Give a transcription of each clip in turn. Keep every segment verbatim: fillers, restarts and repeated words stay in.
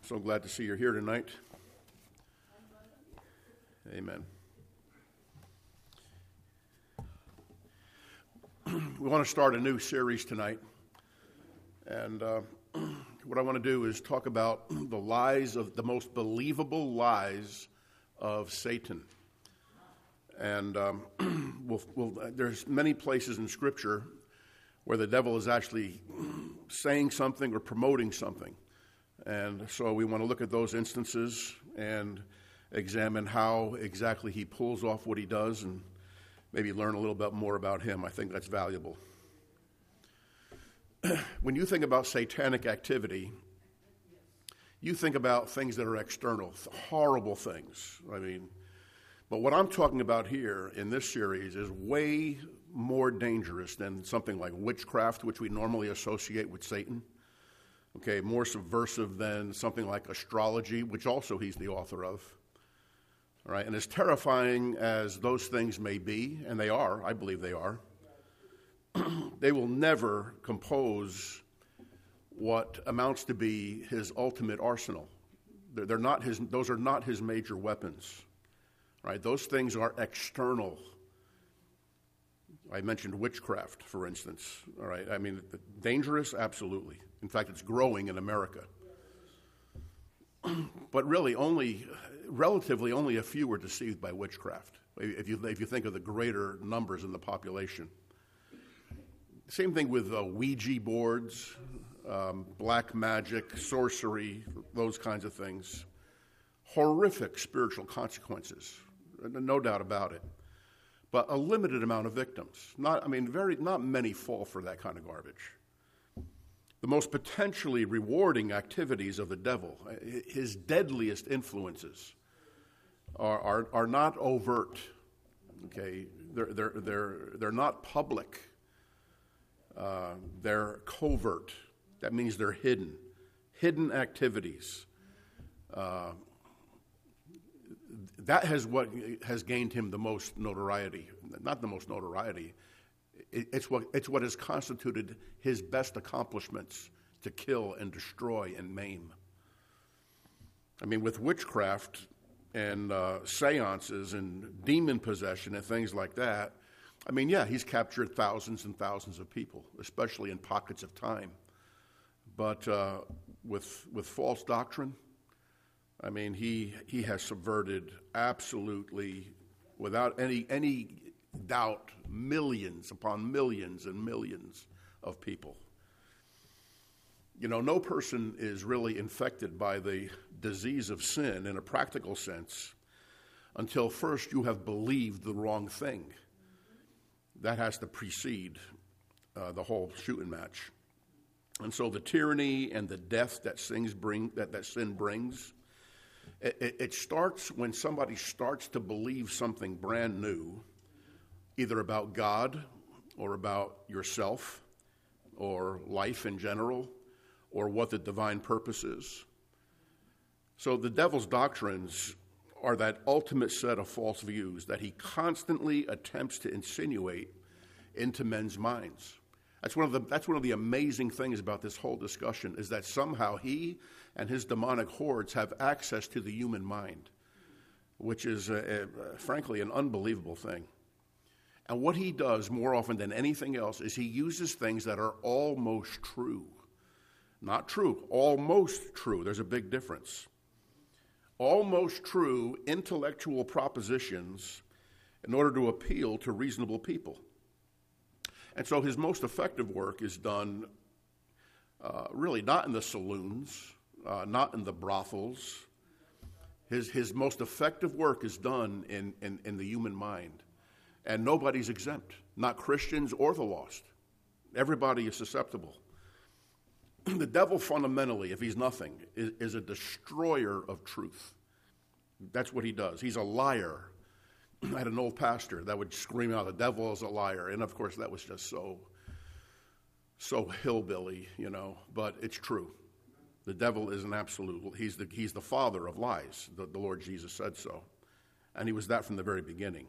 So glad to see you're here tonight. Amen. We want to start a new series tonight. And uh, what I want to do is talk about the lies of the most believable lies of Satan. And um, we'll, we'll, there's many places in Scripture where the devil is actually saying something or promoting something. And so we want to look at those instances and examine how exactly he pulls off what he does and maybe learn a little bit more about him. I think that's valuable. When you think about satanic activity, you think about things that are external, horrible things. I mean, but what I'm talking about here in this series is way more dangerous than something like witchcraft, which we normally associate with Satan. Okay, more subversive than something like astrology, which also he's the author of. All right, and as terrifying as those things may be, and they are, I believe they are, they will never compose what amounts to be his ultimate arsenal. They're, they're not his; those are not his major weapons. Right? Those things are external. I mentioned witchcraft, for instance. All right, I mean, dangerous, absolutely. In fact, it's growing in America. But really, only, relatively, only a few were deceived by witchcraft, if you, if you think of the greater numbers in the population. Same thing with uh, Ouija boards, um, black magic, sorcery, those kinds of things. Horrific spiritual consequences, no doubt about it. But a limited amount of victims. Not, I mean, very, not many fall for that kind of garbage. The most potentially rewarding activities of the devil, his deadliest influences, are are, are not overt. Okay, they're they're they're they're not public. Uh, they're covert. That means they're hidden, hidden activities. Uh, that has what has gained him the most notoriety. Not the most notoriety. It's what, it's what has constituted his best accomplishments to kill and destroy and maim. I mean, with witchcraft and uh, seances and demon possession and things like that, I mean, yeah, he's captured thousands and thousands of people, especially in pockets of time. But uh, with with false doctrine, I mean, he he has subverted absolutely, without any any doubt, millions upon millions and millions of people. You know, no person is really infected by the disease of sin in a practical sense until first you have believed the wrong thing. That has to precede uh, the whole shooting match. And so the tyranny and the death that sins bring, that, that sin brings, it, it, it starts when somebody starts to believe something brand new, either about God or about yourself or life in general or what the divine purpose is. So the devil's doctrines are that ultimate set of false views that he constantly attempts to insinuate into men's minds. That's one of the that's one of the amazing things about this whole discussion, is that somehow he and his demonic hordes have access to the human mind, which is, a, a, frankly, an unbelievable thing. And what he does more often than anything else is he uses things that are almost true. Not true, almost true. There's a big difference. Almost true intellectual propositions in order to appeal to reasonable people. And so his most effective work is done uh, really not in the saloons, uh, not in the brothels. His his most effective work is done in, in, in the human mind. And nobody's exempt, not Christians or the lost. Everybody is susceptible. The devil fundamentally, if he's nothing, is, is a destroyer of truth. That's what he does. He's a liar. I had an old pastor that would scream out, "The devil is a liar." And of course, that was just so, so hillbilly, you know, but it's true. The devil is an absolute, he's the, he's the father of lies. The, the Lord Jesus said so. And he was that from the very beginning.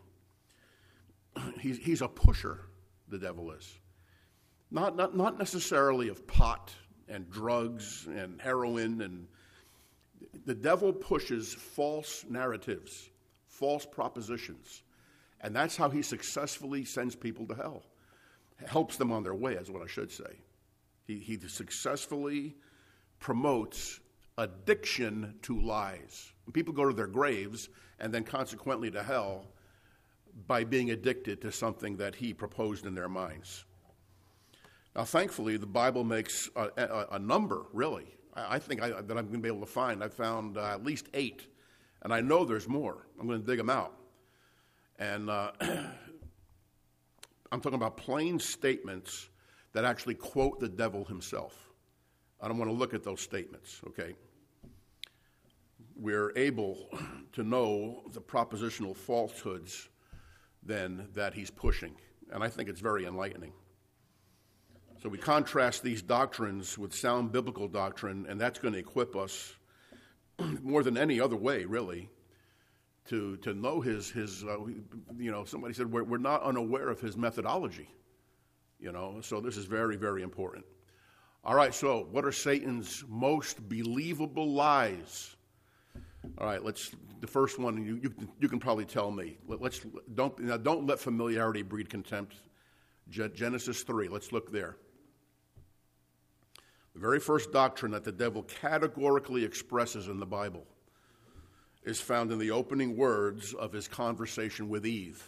He's, he's a pusher, the devil is. Not, not, not necessarily of pot and drugs and heroin and The devil pushes false narratives, false propositions, and that's how he successfully sends people to hell. Helps them on their way, is what I should say. He, he successfully promotes addiction to lies. People go to their graves and then consequently to hell by being addicted to something that he proposed in their minds. Now, thankfully, the Bible makes a, a, a number, really, I, I think I, that I'm going to be able to find. I found uh, at least eight, and I know there's more. I'm going to dig them out. And uh, I'm talking about plain statements that actually quote the devil himself. I don't want to look at those statements, okay? We're able to know the propositional falsehoods then that he's pushing, and I think it's very enlightening. So we contrast these doctrines with sound biblical doctrine, and that's going to equip us more than any other way, really, to to know his, his uh, you know, somebody said we're, we're not unaware of his methodology, you know, so this is very, very important. All right, so what are Satan's most believable lies? All right, let's. The first one you you, you can probably tell me. Let, let's don't now don't let familiarity breed contempt. Genesis three. Let's look there. The very first doctrine that the devil categorically expresses in the Bible is found in the opening words of his conversation with Eve.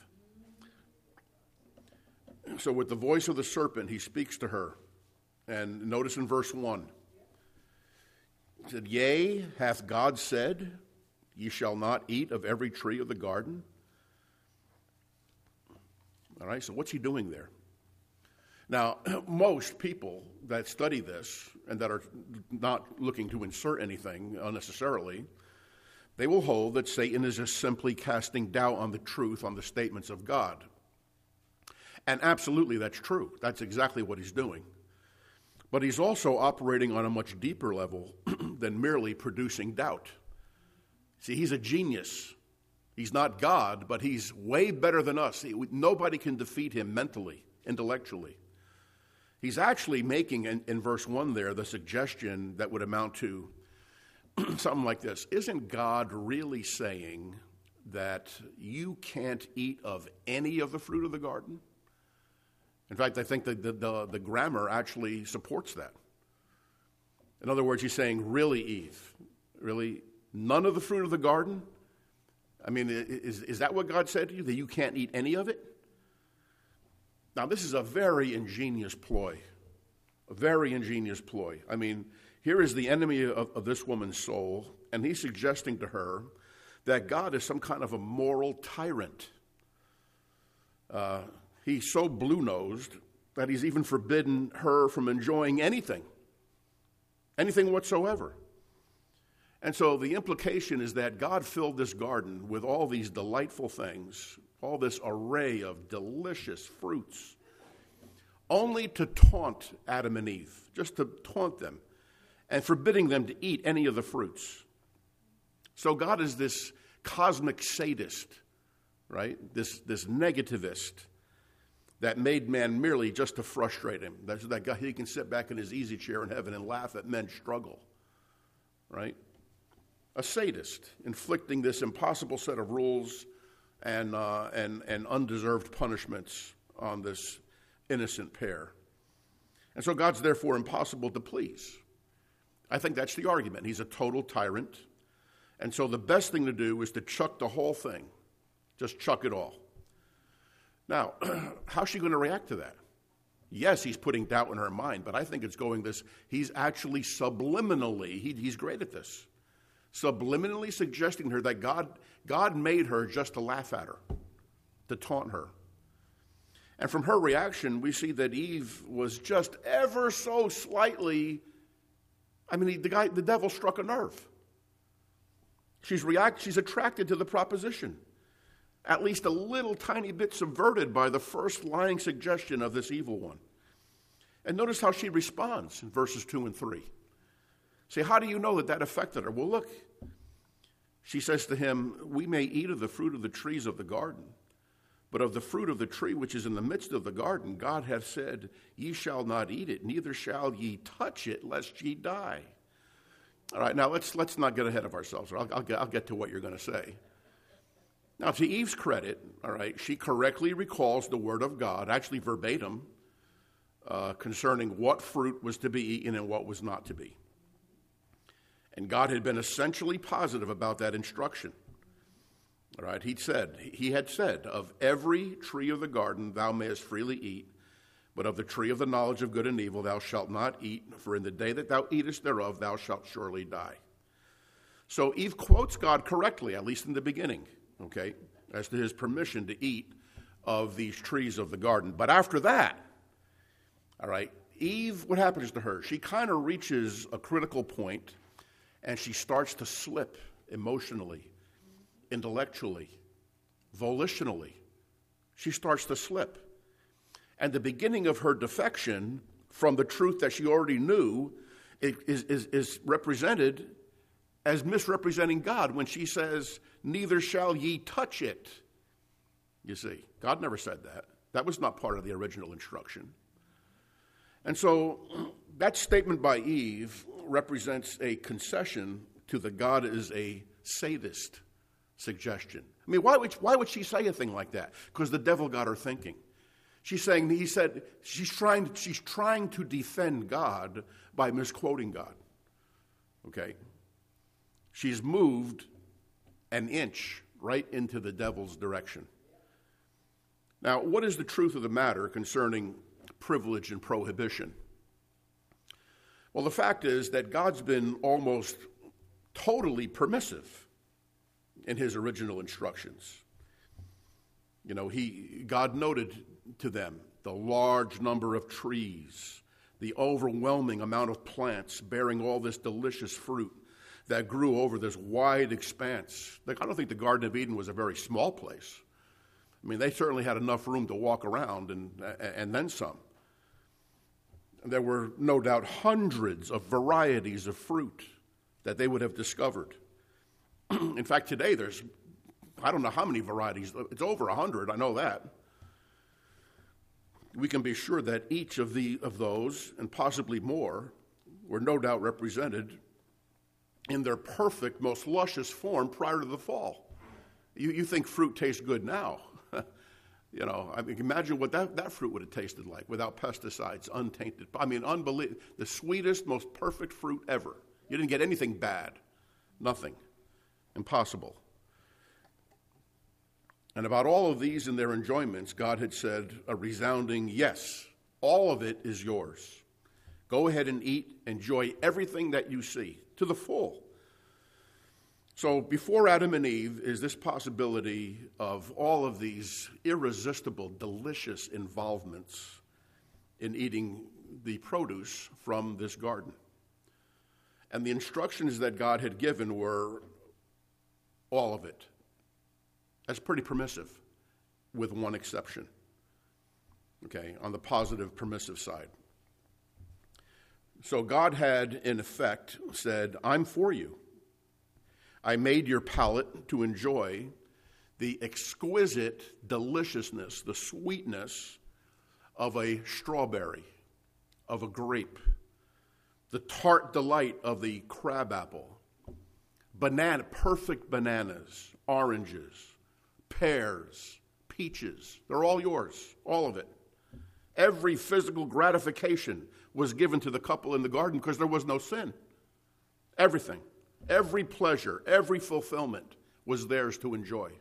So, with the voice of the serpent, he speaks to her, and notice in verse one. He said, "Yea, hath God said, ye shall not eat of every tree of the garden?" All right, so what's he doing there? Now, most people that study this and that are not looking to insert anything unnecessarily, they will hold that Satan is just simply casting doubt on the truth on the statements of God. And absolutely that's true. That's exactly what he's doing. But he's also operating on a much deeper level than merely producing doubt. See, he's a genius. He's not God, but he's way better than us. He, nobody can defeat him mentally, intellectually. He's actually making, in, in verse one there, the suggestion that would amount to something like this. Isn't God really saying that you can't eat of any of the fruit of the garden? In fact, I think that the, the, the grammar actually supports that. In other words, he's saying, really, Eve? Really? None of the fruit of the garden? I mean, is, is that what God said to you, that you can't eat any of it? Now, this is a very ingenious ploy, a very ingenious ploy. I mean, here is the enemy of, of this woman's soul, and he's suggesting to her that God is some kind of a moral tyrant. Uh, he's so blue-nosed that he's even forbidden her from enjoying anything, anything whatsoever. And so the implication is that God filled this garden with all these delightful things, all this array of delicious fruits, only to taunt Adam and Eve, just to taunt them, and forbidding them to eat any of the fruits. So God is this cosmic sadist, right? This, this negativist that made man merely just to frustrate him. That's that guy, he can sit back in his easy chair in heaven and laugh at men's struggle, right? A sadist, inflicting this impossible set of rules and, uh, and, and undeserved punishments on this innocent pair. And so God's therefore impossible to please. I think that's the argument. He's a total tyrant. And so the best thing to do is to chuck the whole thing. Just chuck it all. Now, how's she going to react to that? Yes, he's putting doubt in her mind, but I think it's going this, he's actually subliminally, he, he's great at this, subliminally suggesting to her that God, God made her just to laugh at her, to taunt her. And from her reaction, we see that Eve was just ever so slightly, I mean, the guy, the devil struck a nerve. She's react, she's attracted to the proposition, at least a little tiny bit subverted by the first lying suggestion of this evil one. And notice how she responds in verses two and three. Say, how do you know that that affected her? Well, look, she says to him, we may eat of the fruit of the trees of the garden, but of the fruit of the tree which is in the midst of the garden, God hath said, ye shall not eat it, neither shall ye touch it, lest ye die. All right, now let's let's not get ahead of ourselves. I'll, I'll, get, I'll get to what you're going to say. Now, to Eve's credit, all right, she correctly recalls the word of God, actually verbatim, uh, concerning what fruit was to be eaten and what was not to be. And God had been essentially positive about that instruction. All right, he said, he had said, of every tree of the garden thou mayest freely eat, but of the tree of the knowledge of good and evil thou shalt not eat, for in the day that thou eatest thereof thou shalt surely die. So Eve quotes God correctly, at least in the beginning, okay, as to his permission to eat of these trees of the garden. But after that, all right, Eve, what happens to her? She kind of reaches a critical point, and she starts to slip emotionally, intellectually, volitionally. She starts to slip. And the beginning of her defection from the truth that she already knew is, is, is represented as misrepresenting God when she says, neither shall ye touch it. You see, God never said that. That was not part of the original instruction. And so that statement by Eve represents a concession to the God is a sadist suggestion. I mean, why would, why would she say a thing like that? Because the devil got her thinking. She's saying, he said, she's trying, she's trying to defend God by misquoting God. Okay? She's moved an inch right into the devil's direction. Now, what is the truth of the matter concerning privilege and prohibition? Well, the fact is that God's been almost totally permissive in his original instructions. You know, he God noted to them the large number of trees, the overwhelming amount of plants bearing all this delicious fruit that grew over this wide expanse. Like, I don't think the Garden of Eden was a very small place. I mean, they certainly had enough room to walk around and, and then some. There were no doubt hundreds of varieties of fruit that they would have discovered. In fact, today there's, I don't know how many varieties. It's over a hundred, I know that. We can be sure that each of the of those, and possibly more, were no doubt represented in their perfect, most luscious form prior to the fall. You, you think fruit tastes good now. You know, I mean, imagine what that, that fruit would have tasted like without pesticides, untainted. I mean, unbelievable. The sweetest, most perfect fruit ever. You didn't get anything bad. Nothing. Impossible. And about all of these and their enjoyments, God had said a resounding yes. All of it is yours. Go ahead and eat. Enjoy everything that you see to the full. So before Adam and Eve is this possibility of all of these irresistible, delicious involvements in eating the produce from this garden. And the instructions that God had given were all of it. That's pretty permissive, with one exception, okay, on the positive, permissive side. So God had, in effect, said, I'm for you. I made your palate to enjoy the exquisite deliciousness, the sweetness of a strawberry, of a grape, the tart delight of the crabapple, banana, perfect bananas, oranges, pears, peaches. They're all yours, all of it. Every physical gratification was given to the couple in the garden because there was no sin. Everything. Every pleasure, every fulfillment was theirs to enjoy.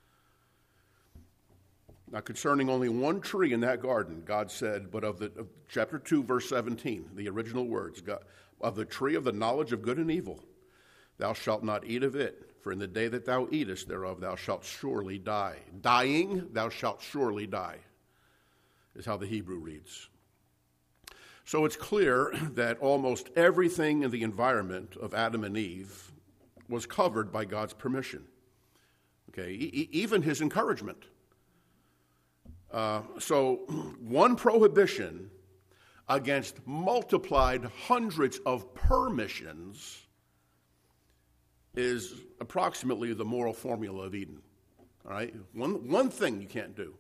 Now, concerning only one tree in that garden, God said, but of the of chapter two, verse seventeen, the original words, God, of the tree of the knowledge of good and evil, thou shalt not eat of it, for in the day that thou eatest thereof, thou shalt surely die. Dying, thou shalt surely die, is how the Hebrew reads. So it's clear that almost everything in the environment of Adam and Eve was covered by God's permission. Okay, e- even his encouragement. Uh, so one prohibition against multiplied hundreds of permissions is approximately the moral formula of Eden. All right, one one thing you can't do.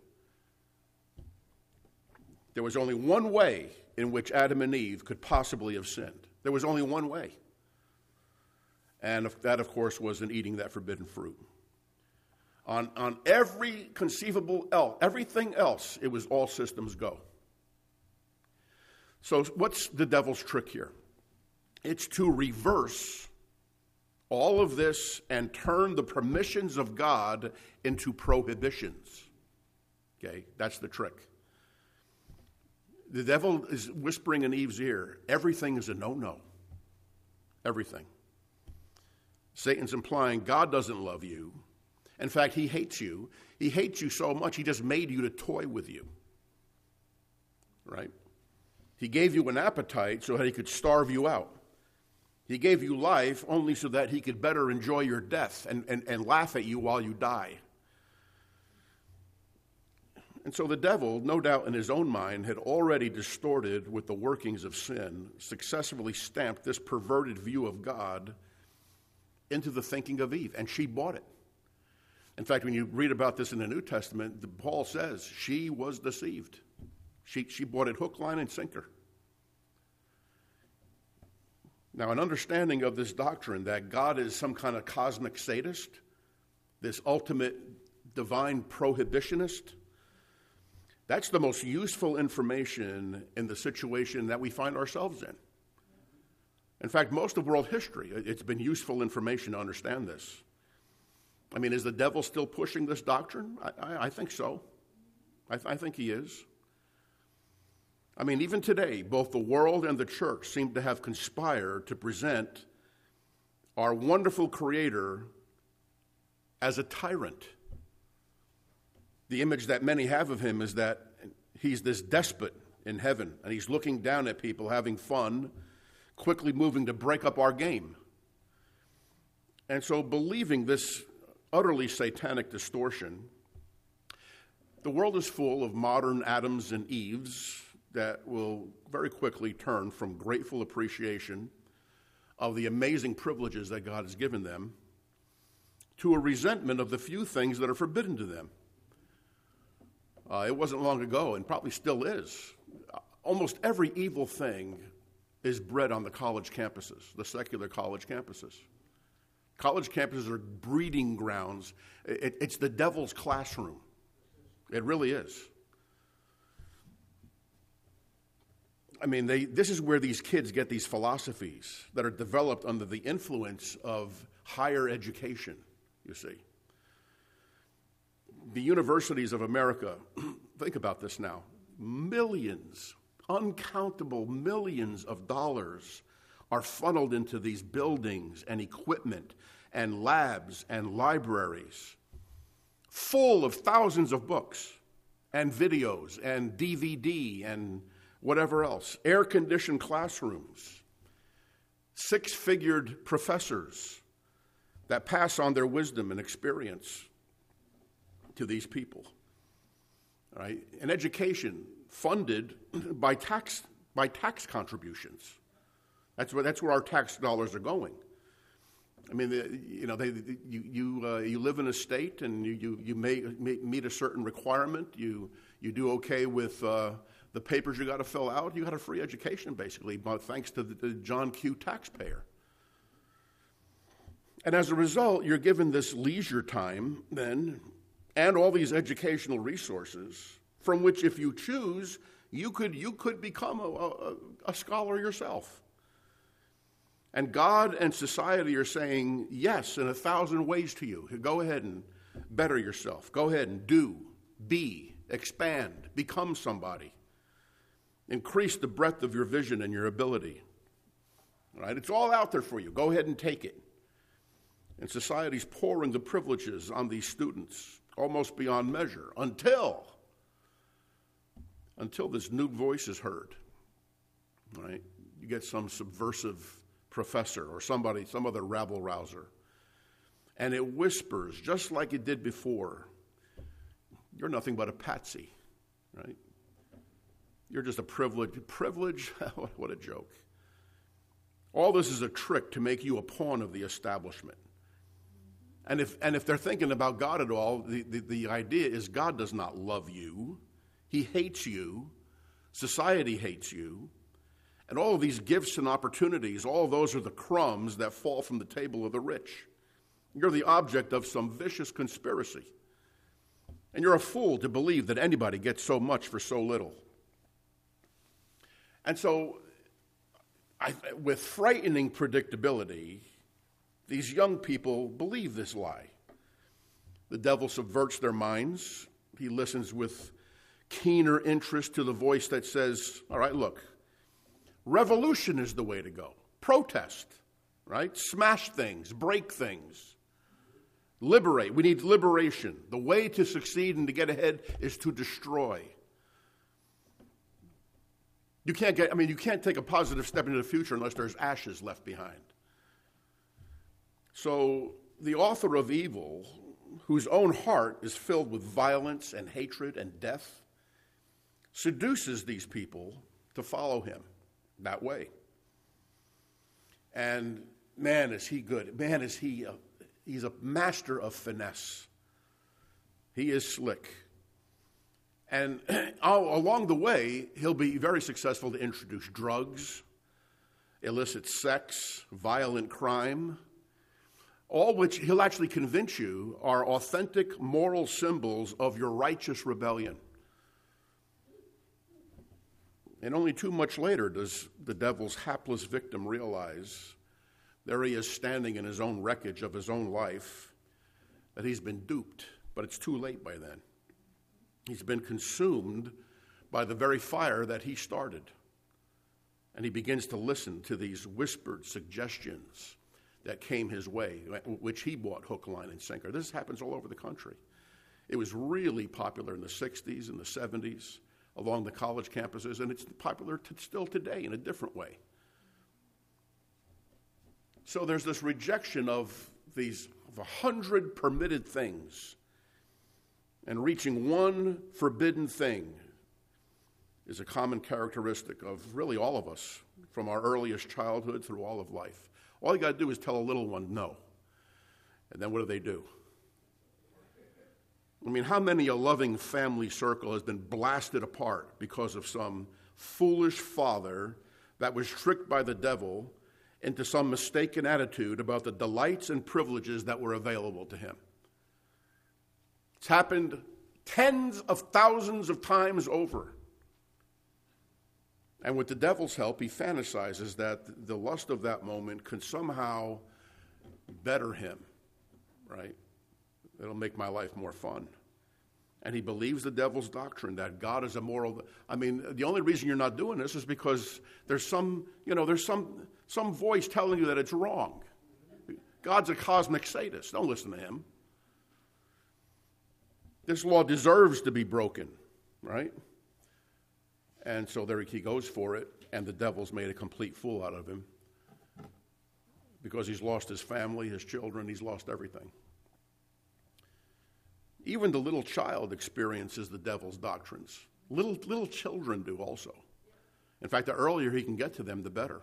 There was only one way in which Adam and Eve could possibly have sinned. There was only one way. And that, of course, was in eating that forbidden fruit. On, on every conceivable else, everything else, it was all systems go. So what's the devil's trick here? It's to reverse all of this and turn the permissions of God into prohibitions. Okay, that's the trick. The devil is whispering in Eve's ear, everything is a no-no. Everything. Satan's implying God doesn't love you. In fact, he hates you. He hates you so much, he just made you to toy with you. Right? He gave you an appetite so that he could starve you out. He gave you life only so that he could better enjoy your death and, and, and laugh at you while you die. And so the devil, no doubt in his own mind, had already distorted with the workings of sin, successfully stamped this perverted view of God into the thinking of Eve, and she bought it. In fact, when you read about this in the New Testament, Paul says she was deceived. She, she bought it hook, line, and sinker. Now, an understanding of this doctrine that God is some kind of cosmic sadist, this ultimate divine prohibitionist, that's the most useful information in the situation that we find ourselves in. In fact, most of world history, it's been useful information to understand this. I mean, is the devil still pushing this doctrine? I, I, I think so. I, I think he is. I mean, even today, both the world and the church seem to have conspired to present our wonderful Creator as a tyrant. The image that many have of him is that he's this despot in heaven, and he's looking down at people having fun, quickly moving to break up our game. And so, believing this utterly satanic distortion, the world is full of modern Adams and Eves that will very quickly turn from grateful appreciation of the amazing privileges that God has given them to a resentment of the few things that are forbidden to them. Uh, it wasn't long ago, and probably still is. Almost every evil thing is bred on the college campuses, the secular college campuses. College campuses are breeding grounds. It, it's the devil's classroom. It really is. I mean, they, this is where these kids get these philosophies that are developed under the influence of higher education, you see. The universities of America, think about this now, millions, uncountable millions of dollars are funneled into these buildings and equipment and labs and libraries full of thousands of books and videos and D V D and whatever else, air-conditioned classrooms, six-figured professors that pass on their wisdom and experience to these people, right? An education funded by tax by tax contributions. That's where that's where our tax dollars are going. I mean, the, you know, they, the, you you uh, you live in a state and you you, you may, may meet a certain requirement. You you do okay with uh, the papers you got to fill out. You got a free education basically, but thanks to the, the John Q. taxpayer. And as a result, you're given this leisure time then, and all these educational resources, from which, if you choose, you could you could become a, a, a scholar yourself. And God and society are saying yes in a thousand ways to you. Go ahead and better yourself. Go ahead and do, be, expand, become somebody. Increase the breadth of your vision and your ability. All right? It's all out there for you. Go ahead and take it. And society's pouring the privileges on these students almost beyond measure until, until this new voice is heard. All right? You get some subversive professor or somebody, some other rabble-rouser, and it whispers, just like it did before, you're nothing but a patsy, right? You're just a privilege. Privilege? What a joke. All this is a trick to make you a pawn of the establishment. And if and if they're thinking about God at all, the, the, the idea is God does not love you. He hates you. Society hates you. And all of these gifts and opportunities, all of those are the crumbs that fall from the table of the rich. You're the object of some vicious conspiracy. And you're a fool to believe that anybody gets so much for so little. And so, I, with frightening predictability, these young people believe this lie. The devil subverts their minds. He listens with keener interest to the voice that says, all right, look, revolution is the way to go. Protest, right? Smash things, break things. Liberate. We need liberation. The way to succeed and to get ahead is to destroy. You can't get, I mean, you can't take a positive step into the future unless there's ashes left behind. So the author of evil, whose own heart is filled with violence and hatred and death, seduces these people to follow him that way. And man, is he good. Man, is he, a, he's a master of finesse. He is slick. And along the way, he'll be very successful to introduce drugs, illicit sex, violent crime, all which he'll actually convince you are authentic moral symbols of your righteous rebellion. And only too much later does the devil's hapless victim realize there he is standing in his own wreckage of his own life, that he's been duped, but it's too late by then. He's been consumed by the very fire that he started. And he begins to listen to these whispered suggestions that came his way, which he bought hook, line, and sinker. This happens all over the country. It was really popular in the sixties and the seventies along the college campuses, and it's popular t- still today in a different way. So there's this rejection of these of a hundred permitted things, and reaching one forbidden thing is a common characteristic of really all of us, from our earliest childhood through all of life. All you got to do is tell a little one no. And then what do they do? I mean, how many a loving family circle has been blasted apart because of some foolish father that was tricked by the devil into some mistaken attitude about the delights and privileges that were available to him? It's happened tens of thousands of times over. And with the devil's help, he fantasizes that the lust of that moment can somehow better him, right? It'll make my life more fun. And he believes the devil's doctrine that God is a moral. I mean, the only reason you're not doing this is because there's some, you know, there's some some voice telling you that it's wrong. God's a cosmic sadist. Don't listen to him. This law deserves to be broken, right? And so there he goes for it, and the devil's made a complete fool out of him because he's lost his family, his children, he's lost everything. Even the little child experiences the devil's doctrines. Little, little children do also. In fact, the earlier he can get to them, the better.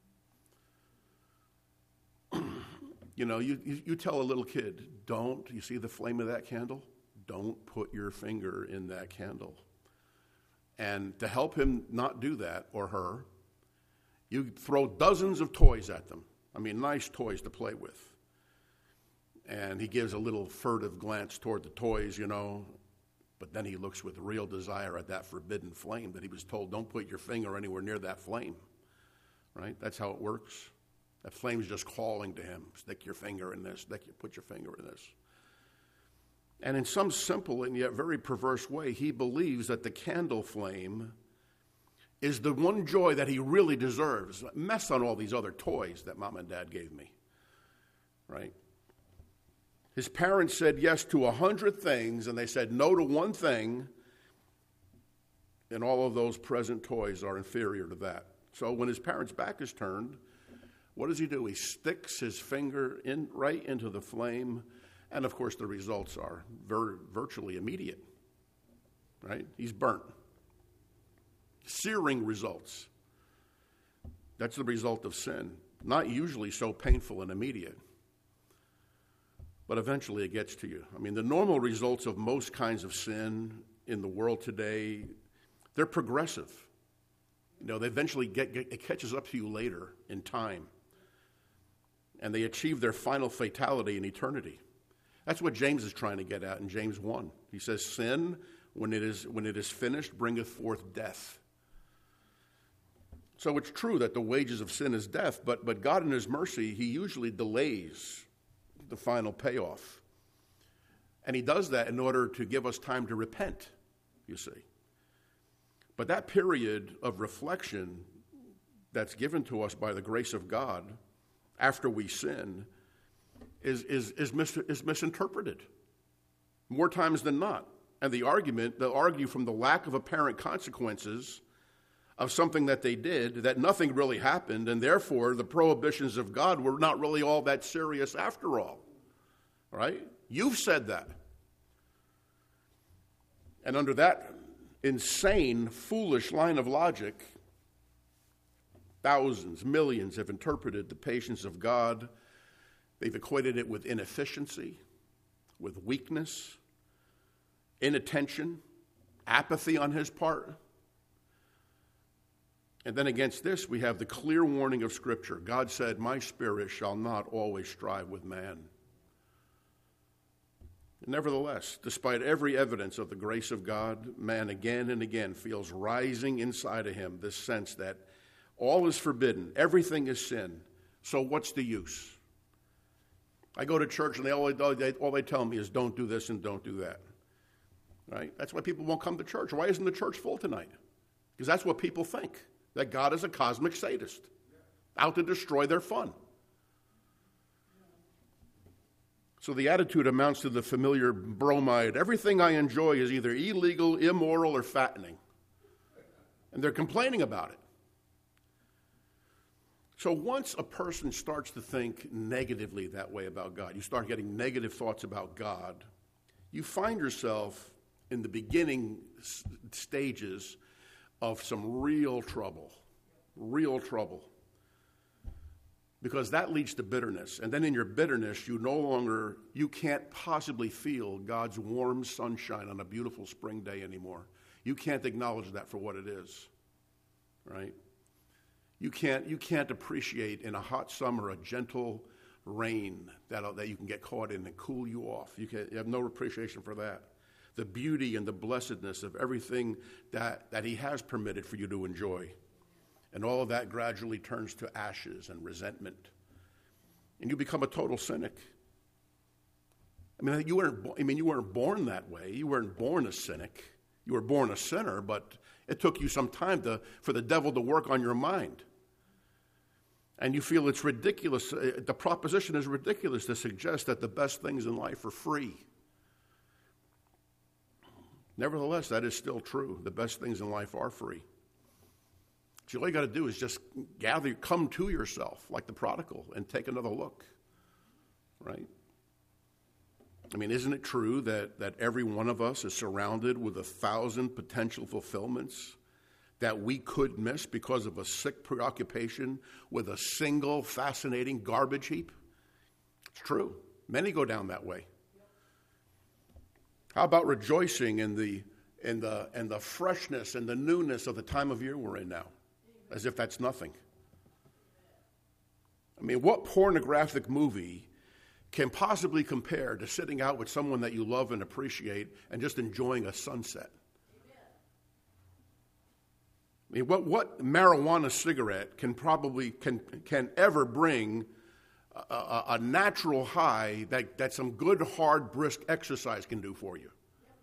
You know, you, you, you tell a little kid, don't, you see the flame of that candle? Don't put your finger in that candle. And to help him not do that, or her, you throw dozens of toys at them. I mean, nice toys to play with. And he gives a little furtive glance toward the toys, you know, but then he looks with real desire at that forbidden flame that he was told, don't put your finger anywhere near that flame, right? That's how it works. That flame's just calling to him, stick your finger in this, stick your, put your finger in this. And in some simple and yet very perverse way, he believes that the candle flame is the one joy that he really deserves. Mess on all these other toys that mom and dad gave me, right? His parents said yes to a hundred things, and they said no to one thing, and all of those present toys are inferior to that. So when his parents' back is turned, what does he do? He sticks his finger in right into the flame, and of course the results are vir- virtually immediate, right? He's burnt. Searing results. That's the result of sin. Not usually so painful and immediate, but eventually it gets to you. I mean, the normal results of most kinds of sin in the world today, they're progressive. You know, they eventually get, get it catches up to you later in time. And they achieve their final fatality in eternity. That's what James is trying to get at in James one. He says, sin, when it is when it is finished, bringeth forth death. So it's true that the wages of sin is death, but, but God in his mercy, he usually delays the final payoff. And he does that in order to give us time to repent, you see. But that period of reflection that's given to us by the grace of God after we sin is, is, is, mis- is misinterpreted more times than not. And the argument, they'll argue from the lack of apparent consequences of something that they did, that nothing really happened, and therefore the prohibitions of God were not really all that serious after all. Right? You've said that. And under that insane, foolish line of logic, thousands, millions have interpreted the patience of God. They've equated it with inefficiency, with weakness, inattention, apathy on his part. And then against this, we have the clear warning of Scripture. God said, my spirit shall not always strive with man. Nevertheless, despite every evidence of the grace of God, man again and again feels rising inside of him this sense that all is forbidden, everything is sin, so what's the use? I go to church and they all, they all they tell me is don't do this and don't do that. Right? That's why people won't come to church. Why isn't the church full tonight? Because that's what people think, that God is a cosmic sadist, out to destroy their fun. So the attitude amounts to the familiar bromide. Everything I enjoy is either illegal, immoral, or fattening. And they're complaining about it. So once a person starts to think negatively that way about God, you start getting negative thoughts about God, you find yourself in the beginning stages of some real trouble, real trouble. Because that leads to bitterness. And then in your bitterness, you no longer, you can't possibly feel God's warm sunshine on a beautiful spring day anymore. You can't acknowledge that for what it is, right? You can't, you can't appreciate in a hot summer a gentle rain that, that you can get caught in and cool you off. You, can, you have no appreciation for that. The beauty and the blessedness of everything that, that he has permitted for you to enjoy. And all of that gradually turns to ashes and resentment. And you become a total cynic. I mean, you weren't, I mean, you weren't born that way. You weren't born a cynic. You were born a sinner, but it took you some time to, for the devil to work on your mind. And you feel it's ridiculous. The proposition is ridiculous to suggest that the best things in life are free. Nevertheless, that is still true. The best things in life are free. So all you got to do is just gather, come to yourself like the prodigal and take another look, right? I mean, isn't it true that, that every one of us is surrounded with a thousand potential fulfillments that we could miss because of a sick preoccupation with a single fascinating garbage heap? It's true. Many go down that way. How about rejoicing in the, in the, in the freshness and the newness of the time of year we're in now? As if that's nothing. I mean, what pornographic movie can possibly compare to sitting out with someone that you love and appreciate and just enjoying a sunset? I mean, what, what marijuana cigarette can probably, can, can ever bring a, a, a natural high that, that some good, hard, brisk exercise can do for you?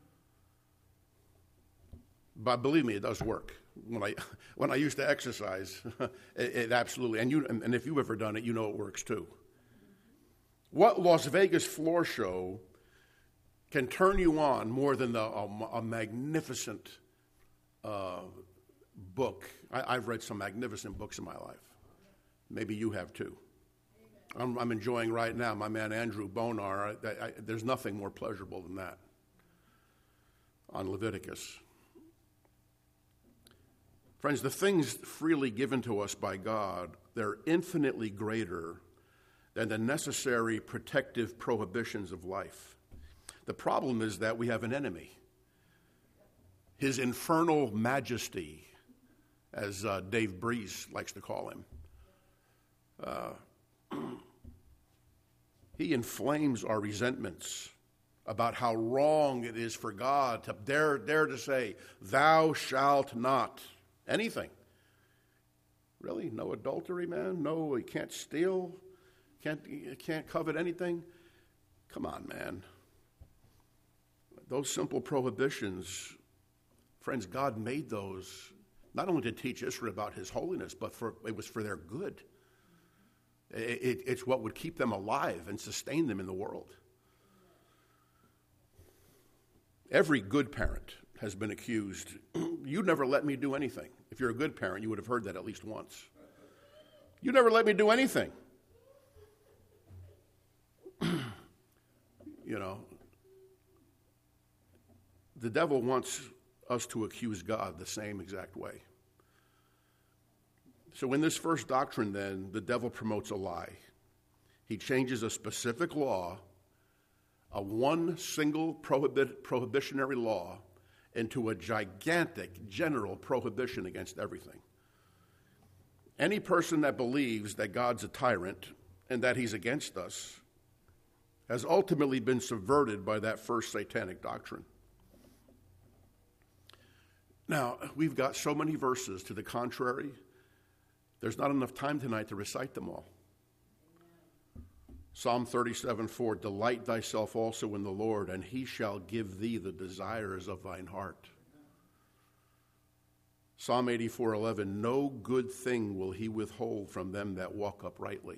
But believe me, it does work. When I when I used to exercise, it, it absolutely, and you and if you've ever done it, you know it works too. What Las Vegas floor show can turn you on more than the, a, a magnificent uh, book? I, I've read some magnificent books in my life. Maybe you have too. I'm, I'm enjoying right now my man Andrew Bonar. I, I, there's nothing more pleasurable than that on Leviticus. Friends, the things freely given to us by God, they're infinitely greater than the necessary protective prohibitions of life. The problem is that we have an enemy. His infernal majesty as uh, Dave Breeze likes to call him. Uh, he inflames our resentments about how wrong it is for God to dare, dare to say, thou shalt not anything. Really? No adultery, man? No, you can't steal? Can't, you can't covet anything? Come on, man. Those simple prohibitions, friends, God made those not only to teach Israel about his holiness, but for it was for their good. It, it, it's what would keep them alive and sustain them in the world. Every good parent has been accused, you never let me do anything. If you're a good parent, you would have heard that at least once. You never let me do anything. You know, the devil wants us to accuse God the same exact way. So in this first doctrine, then, the devil promotes a lie. He changes a specific law, a one single prohibit, prohibitionary law, into a gigantic general prohibition against everything. Any person that believes that God's a tyrant and that he's against us has ultimately been subverted by that first satanic doctrine. Now, we've got so many verses to the contrary, there's not enough time tonight to recite them all. Psalm thirty-seven four, delight thyself also in the Lord, and he shall give thee the desires of thine heart. Psalm eighty-four eleven, no good thing will he withhold from them that walk uprightly.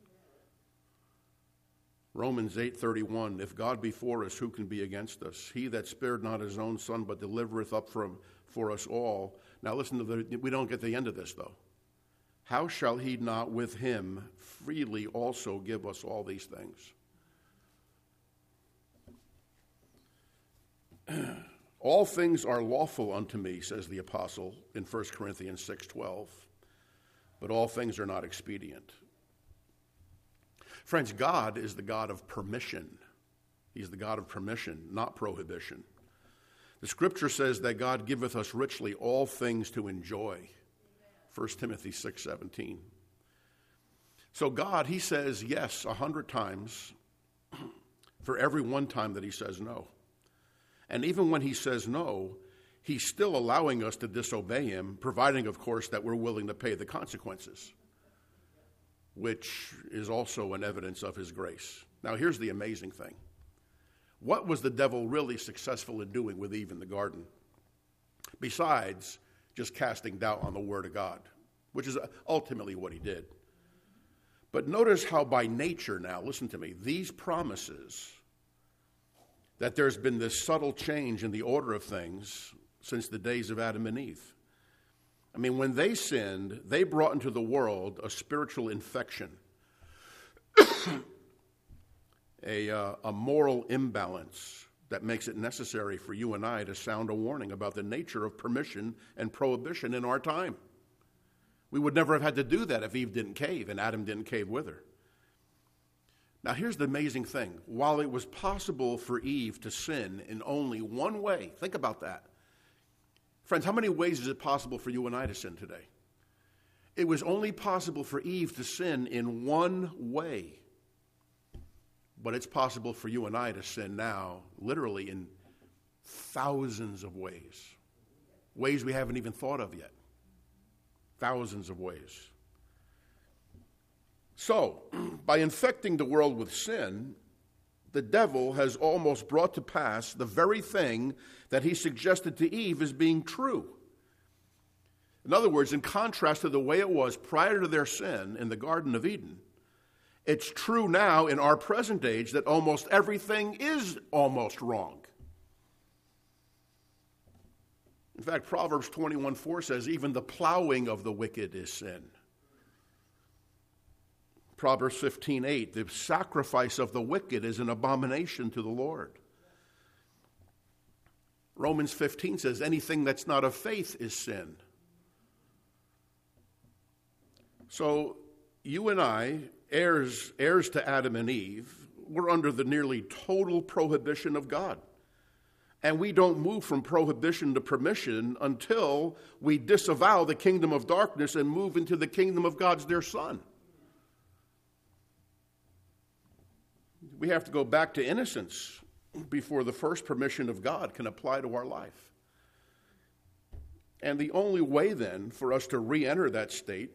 Romans eight thirty-one, if God be for us, who can be against us? He that spared not his own son, but delivereth up from, for us all. Now listen to the, we don't get the end of this though. How shall he not with him freely also give us all these things? All things are lawful unto me, says the apostle in First Corinthians six twelve, but all things are not expedient. Friends, God is the God of permission. He's the God of permission, not prohibition. The scripture says that God giveth us richly all things to enjoy. First Timothy six seventeen. So God, he says yes a hundred times for every one time that he says no. And even when he says no, he's still allowing us to disobey him, providing, of course, that we're willing to pay the consequences, which is also an evidence of his grace. Now, here's the amazing thing. What was the devil really successful in doing with Eve in the garden? Besides just casting doubt on the word of God, which is ultimately what he did. But notice how by nature now, listen to me, these promises that there's been this subtle change in the order of things since the days of Adam and Eve. I mean, when they sinned, they brought into the world a spiritual infection, a, uh, a moral imbalance that makes it necessary for you and I to sound a warning about the nature of permission and prohibition in our time. We would never have had to do that if Eve didn't cave and Adam didn't cave with her. Now, here's the amazing thing. While it was possible for Eve to sin in only one way, think about that. Friends, how many ways is it possible for you and I to sin today? It was only possible for Eve to sin in one way. But it's possible for you and I to sin now, literally in thousands of ways. Ways we haven't even thought of yet. Thousands of ways. So, by infecting the world with sin, the devil has almost brought to pass the very thing that he suggested to Eve as being true. In other words, in contrast to the way it was prior to their sin in the Garden of Eden, it's true now in our present age that almost everything is almost wrong. In fact, Proverbs twenty-one four says, even the plowing of the wicked is sin. Proverbs fifteen eight, the sacrifice of the wicked is an abomination to the Lord. Romans fifteen says, anything that's not of faith is sin. So, you and I, heirs, heirs to Adam and Eve, we're under the nearly total prohibition of God. And we don't move from prohibition to permission until we disavow the kingdom of darkness and move into the kingdom of God's dear Son. We have to go back to innocence before the first permission of God can apply to our life. And the only way then for us to re-enter that state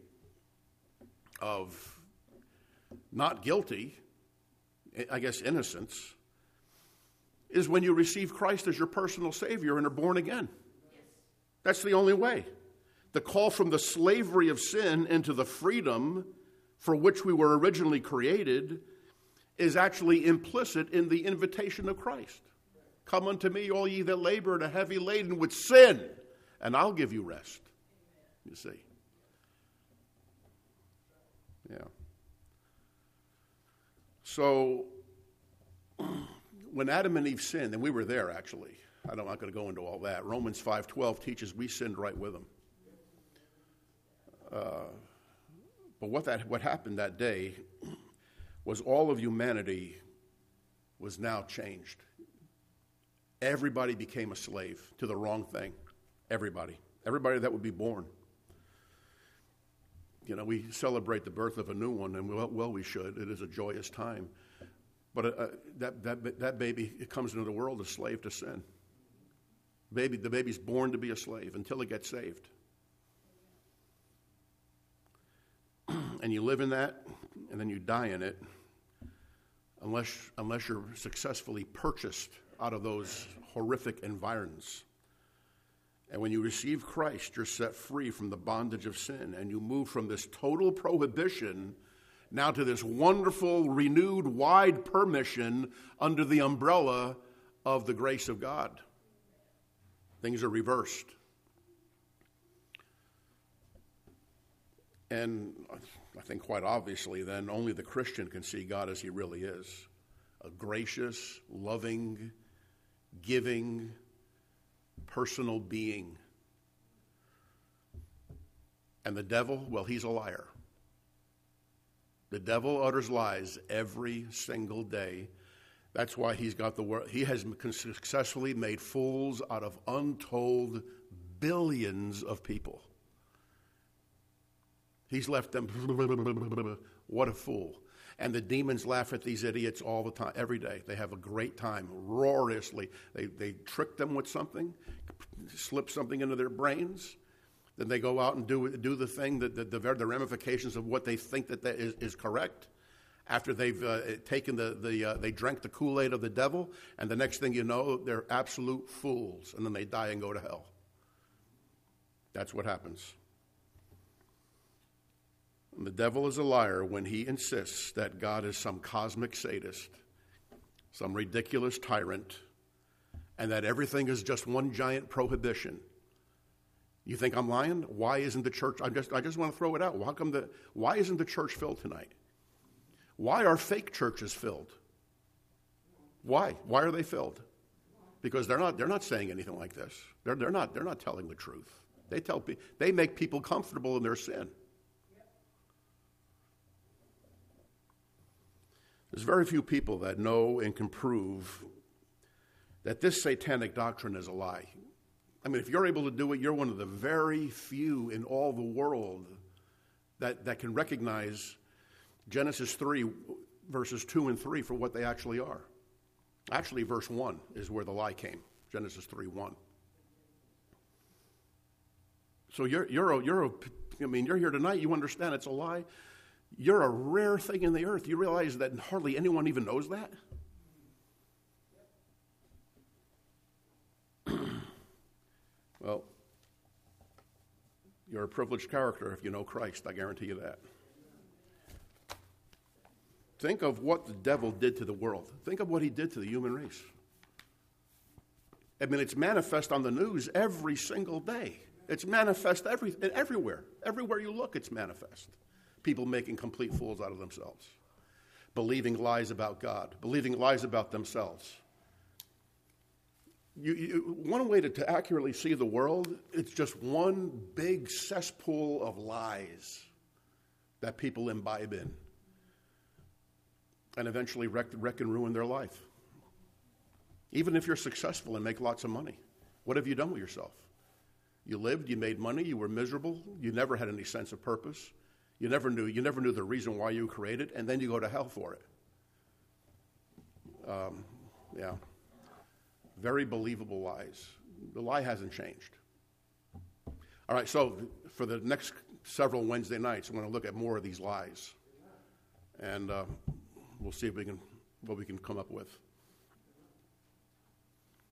of not guilty, I guess innocence, is when you receive Christ as your personal Savior and are born again. Yes. That's the only way. The call from the slavery of sin into the freedom for which we were originally created is actually implicit in the invitation of Christ. Come unto me, all ye that labor and are heavy laden with sin, and I'll give you rest. You see. Yeah. So, when Adam and Eve sinned, and we were there actually, I'm not going to go into all that. Romans five twelve teaches we sinned right with them. Uh, but what that what happened that day was all of humanity was now changed. Everybody became a slave to the wrong thing. Everybody. Everybody that would be born. You know, we celebrate the birth of a new one, and well, well we should. It is a joyous time. But uh, that, that, that baby, it comes into the world a slave to sin. Baby, the baby's born to be a slave until it gets saved. And you live in that, and then you die in it, unless, unless you're successfully purchased out of those horrific environs. And when you receive Christ, you're set free from the bondage of sin, and you move from this total prohibition now to this wonderful, renewed, wide permission under the umbrella of the grace of God. Things are reversed. And I think quite obviously then, only the Christian can see God as he really is. A gracious, loving, giving, personal being. And the devil, well, he's a liar. The devil utters lies every single day. That's why he's got the world. He has successfully made fools out of untold billions of people. He's left them, what a fool. And the demons laugh at these idiots all the time, every day. They have a great time, roariously. They, they trick them with something, slip something into their brains. Then they go out and do, do the thing, that the, the, the ramifications of what they think that, that is, is correct. After they've uh, taken the, the uh, they drank the Kool-Aid of the devil, and the next thing you know, they're absolute fools, and then they die and go to hell. That's what happens. And the devil is a liar when he insists that God is some cosmic sadist, some ridiculous tyrant, and that everything is just one giant prohibition. You think I'm lying? Why isn't the church, I just I just want to throw it out. How come the, why isn't the church filled tonight? Why are fake churches filled? Why? Why are they filled? Because they're not they're not saying anything like this. They're they're not they're not telling the truth. They tell they make people comfortable in their sin. There's very few people that know and can prove that this satanic doctrine is a lie. I mean, if you're able to do it, you're one of the very few in all the world that, that can recognize Genesis three, verses two and three for what they actually are. Actually, verse one is where the lie came, Genesis three one. So you're, you're, a, you're a, I mean, you're here tonight, you understand it's a lie. You're a rare thing in the earth. You realize that hardly anyone even knows that? Well, you're a privileged character if you know Christ, I guarantee you that. Think of what the devil did to the world. Think of what he did to the human race. I mean, it's manifest on the news every single day. It's manifest every, everywhere. Everywhere you look, it's manifest. People making complete fools out of themselves, believing lies about God, believing lies about themselves. You, you, one way to, to accurately see the world, it's just one big cesspool of lies that people imbibe in and eventually wreck, wreck and ruin their life. Even if you're successful and make lots of money, what have you done with yourself? You lived, you made money, you were miserable, you never had any sense of purpose, you never knew, you never knew the reason why you were created, and then you go to hell for it. Um, yeah. Very believable lies. The lie hasn't changed. All right, so for the next several Wednesday nights, I'm going to look at more of these lies. And uh, we'll see if we can, what we can come up with.